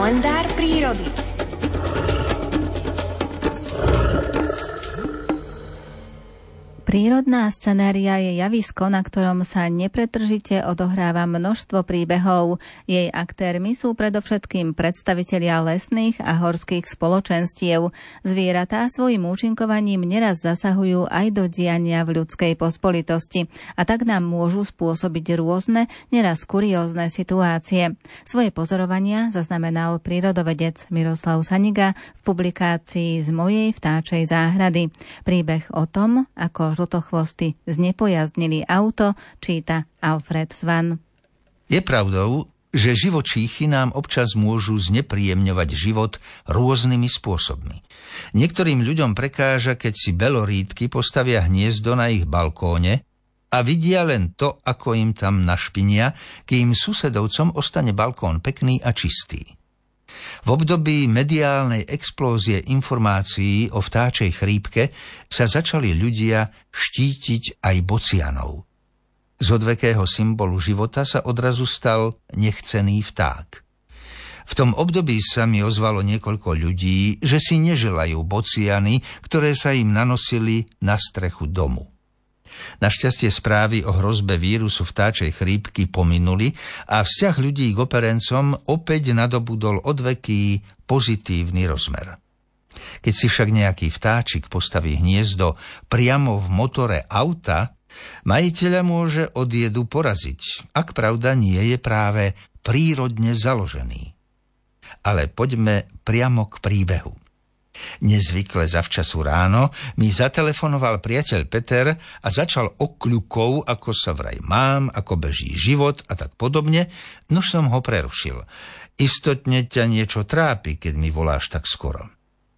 Kalendár prírody. Prírodná scenéria je javisko, na ktorom sa nepretržite odohráva množstvo príbehov. Jej aktérmi sú predovšetkým predstavitelia lesných a horských spoločenstiev. Zvieratá svojim účinkovaním neraz zasahujú aj do diania v ľudskej pospolitosti a tak nám môžu spôsobiť rôzne, neraz kuriózne situácie. Svoje pozorovania zaznamenal prírodovedec Miroslav Saniga v publikácii Z mojej vtáčej záhrady. Príbeh o tom, ako žltochvosty znepojazdnili auto, číta Alfred Svan. Je pravdou, že živočíchy nám občas môžu znepríjemňovať život rôznymi spôsobmi. Niektorým ľuďom prekáža, keď si belorítky postavia hniezdo na ich balkóne a vidia len to, ako im tam našpinia, kým susedovcom ostane balkón pekný a čistý. V období mediálnej explózie informácií o vtáčej chrípke sa začali ľudia štítiť aj bocianov. Z odvekého symbolu života sa odrazu stal nechcený vták. V tom období sa mi ozvalo niekoľko ľudí, že si neželajú bociany, ktoré sa im nanosili na strechu domu. Našťastie správy o hrozbe vírusu vtáčej chrípky pominuli a vzťah ľudí k operencom opäť nadobudol odveký pozitívny rozmer. Keď si však nejaký vtáčik postaví hniezdo priamo v motore auta, majiteľa môže od jedu poraziť, ak pravda nie je práve prírodne založený. Ale poďme priamo k príbehu. Nezvykle zavčasu ráno mi zatelefonoval priateľ Peter a začal okľukou, ako sa vraj mám, ako beží život a tak podobne, nož som ho prerušil. Istotne ťa niečo trápi, keď mi voláš tak skoro.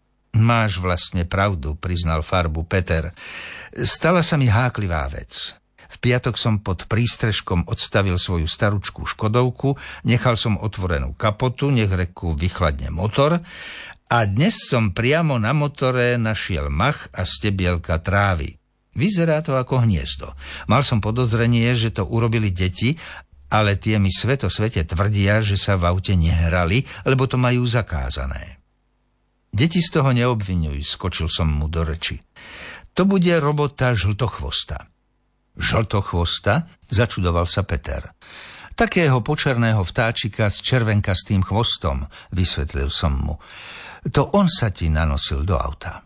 Máš vlastne pravdu, priznal farbu Peter. Stala sa mi háklivá vec. V piatok som pod prístrežkom odstavil svoju staručkú Škodovku, nechal som otvorenú kapotu, nech reku vychladne motor a dnes som priamo na motore našiel mach a stebielka trávy. Vyzerá to ako hniezdo. Mal som podozrenie, že to urobili deti, ale tie mi svete tvrdia, že sa v aute nehrali, lebo to majú zakázané. Deti z toho neobviňuj, skočil som mu do reči. To bude robota žltochvosta. Žltochvosta? Začudoval sa Peter. Takého počerného vtáčika s červenkastým chvostom, vysvetlil som mu. To on sa ti nanosil do auta.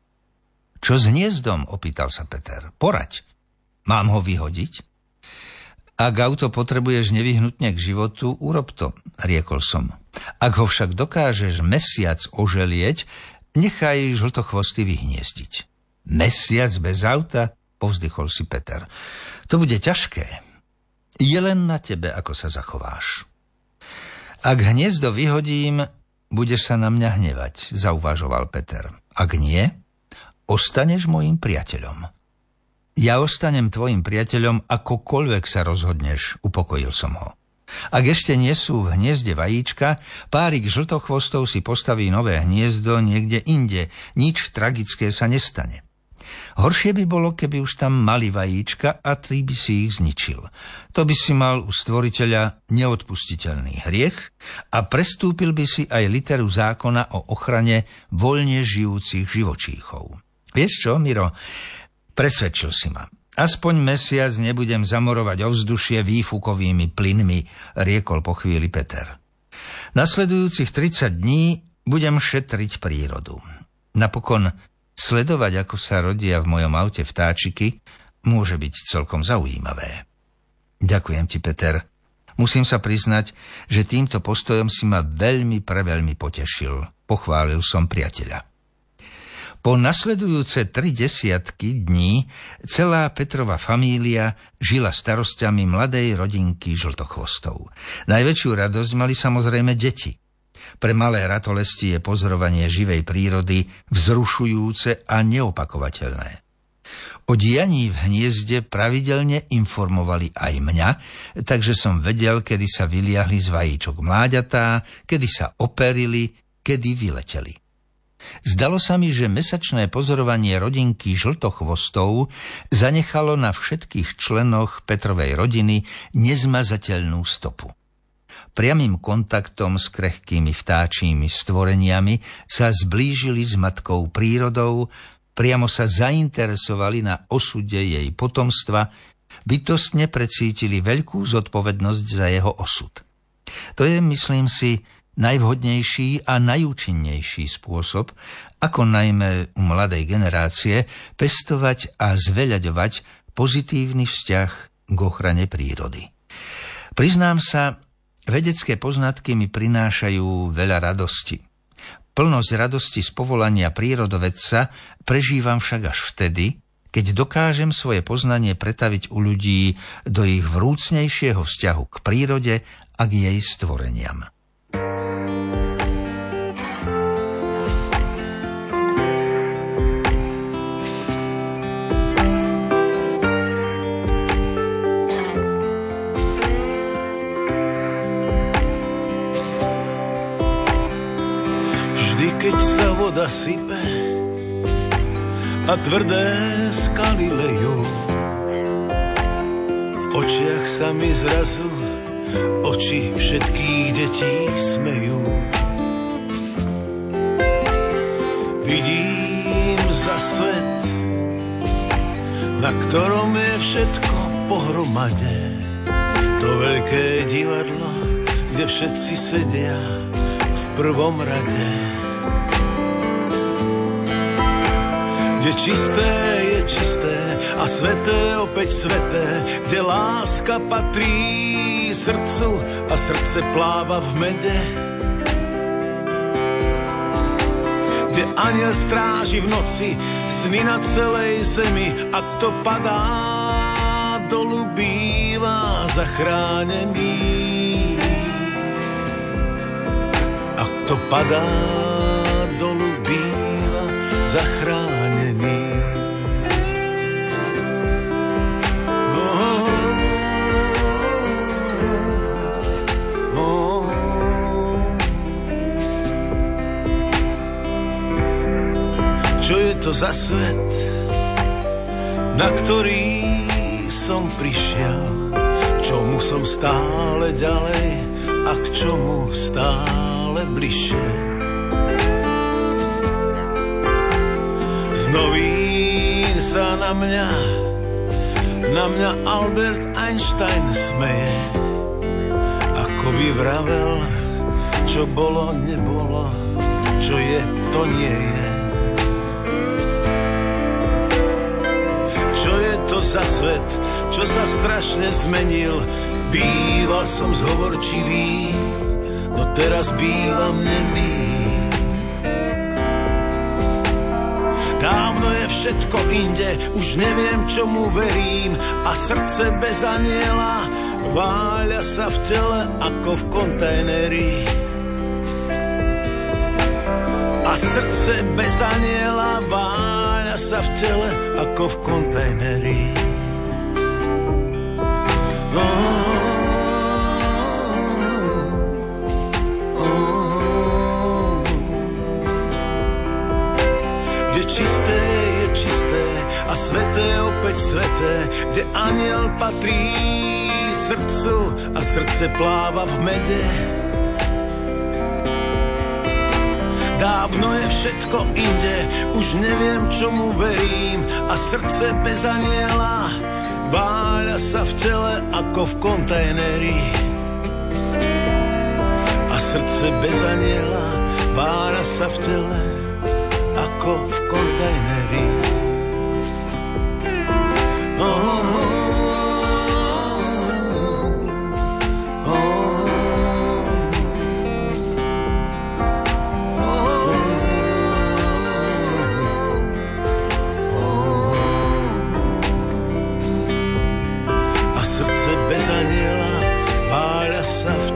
Čo s hniezdom? Opýtal sa Peter. Poraď. Mám ho vyhodiť? Ak auto potrebuješ nevyhnutne k životu, urob to, riekol som. Ak ho však dokážeš mesiac oželieť, nechaj žltochvosty vyhniezdiť. Mesiac bez auta? Povzdychol si Peter. To bude ťažké. Je len na tebe, ako sa zachováš. Ak hniezdo vyhodím, budeš sa na mňa hnevať, zauvažoval Peter. Ak nie, ostaneš mojím priateľom. Ja ostanem tvojim priateľom, akokoľvek sa rozhodneš, upokojil som ho. Ak ešte nie sú v hniezde vajíčka, párik žltochvostov si postaví nové hniezdo niekde inde. Nič tragické sa nestane. Horšie by bolo, keby už tam mali vajíčka a ty by si ich zničil. To by si mal u stvoriteľa neodpustiteľný hriech a prestúpil by si aj literu zákona o ochrane voľne žijúcich živočíchov. Vieš čo, Miro? Presvedčil si ma. Aspoň mesiac nebudem zamorovať ovzdušie výfukovými plynmi, riekol po chvíli Peter. Nasledujúcich 30 dní budem šetriť prírodu. Napokon sledovať, ako sa rodia v mojom aute vtáčiky, môže byť celkom zaujímavé. Ďakujem ti, Peter. Musím sa priznať, že týmto postojom si ma veľmi potešil. Pochválil som priateľa. Po nasledujúce 30 dní celá Petrova família žila starosťami mladej rodinky žltochvostov. Najväčšiu radosť mali samozrejme deti. Pre malé ratolesti je pozorovanie živej prírody vzrušujúce a neopakovateľné. O dianí v hniezde pravidelne informovali aj mňa, takže som vedel, kedy sa vyliahli z vajíčok mláďatá, kedy sa operili, kedy vyleteli. Zdalo sa mi, že mesačné pozorovanie rodinky žltochvostov zanechalo na všetkých členoch Petrovej rodiny nezmazateľnú stopu. priamym kontaktom s krehkými vtáčími stvoreniami sa zblížili s matkou prírodou, priamo sa zainteresovali na osude jej potomstva, bytostne precítili veľkú zodpovednosť za jeho osud. To je, myslím si, najvhodnejší a najúčinnejší spôsob, ako najmä u mladej generácie pestovať a zveľaďovať pozitívny vzťah k ochrane prírody. Priznám sa, vedecké poznatky mi prinášajú veľa radosti. Plnosť radosti z povolania prírodovedca prežívam však až vtedy, keď dokážem svoje poznanie pretaviť u ľudí do ich vrúcnejšieho vzťahu k prírode a k jej stvoreniam. Keď sa voda sype a tvrdé skaly lejú, v očiach sa mi zrazu oči všetkých detí smejú. Vidím za svet, na ktorom je všetko pohromade, to veľké divadlo, kde všetci sedia v prvom rade. Kde čisté je čisté a sveté opäť sveté, kde láska patrí srdcu a srdce pláva v mede. Kde anjel stráži v noci sny na celej zemi a kto padá dolu býva zachránený. A kto padá dolu býva zachránený. Čo je to za svet, na ktorý som prišiel, k čomu som stále ďalej a k čomu stále bližšie. Z novín sa na mňa Albert Einstein smeje, ako by vravel, čo bolo, nebolo, čo je, to nie je. Čo je to za svet, čo sa strašne zmenil? Býval som zhovorčivý, no teraz bývam nemý. Dávno je všetko inde, už neviem, čomu verím, a srdce bez anjela váľa sa v tele ako v kontajneri. A srdce bez anjela váľa sa v tele ako v kontajneri. Kde čisté je čisté a sveté opäť sveté, kde anjel patrí srdcu a srdce pláva v mede. Dávno je všetko inde, už neviem, čomu verím, a srdce bez anjela váľa sa v tele ako v kontajneri. A srdce bez anjela váľa sa v tele ako v kontajneri. Srdce bez anjela váľa sa v